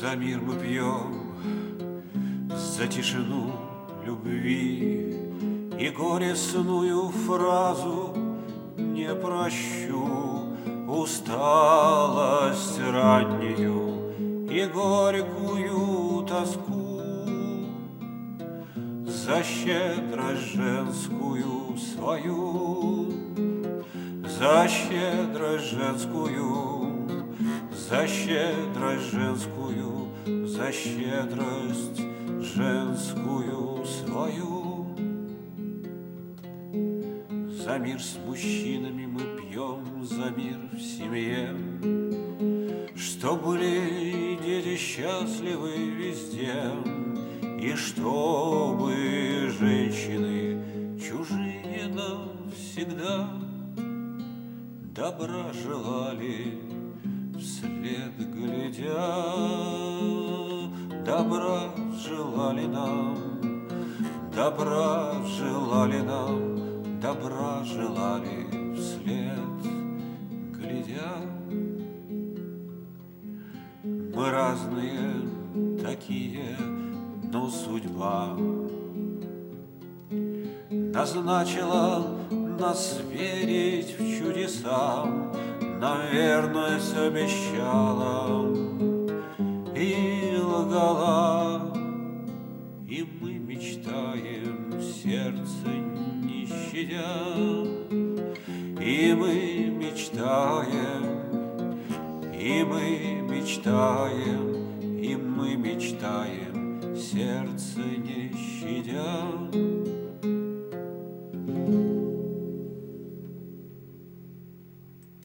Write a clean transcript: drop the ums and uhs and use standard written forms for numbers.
За мир мы пьем, за тишину любви, и горестную фразу не прощу, усталость раннюю и горькую тоску, за щедрость женскую свою, за щедрость женскую, за щедрость женскую, за щедрость женскую свою. За мир с мужчинами мы пьем, за мир в семье, чтоб были дети счастливы везде, и чтобы женщины чужие нам всегда добра желали вслед глядя, добра желали нам, добра желали нам, добра желали вслед глядя. Мы разные такие, но судьба назначила нас верить в чудеса, наверное, обещала и лгала, и мы мечтаем, сердце не щадя, и мы мечтаем, и мы мечтаем, и мы мечтаем, сердце не щадя.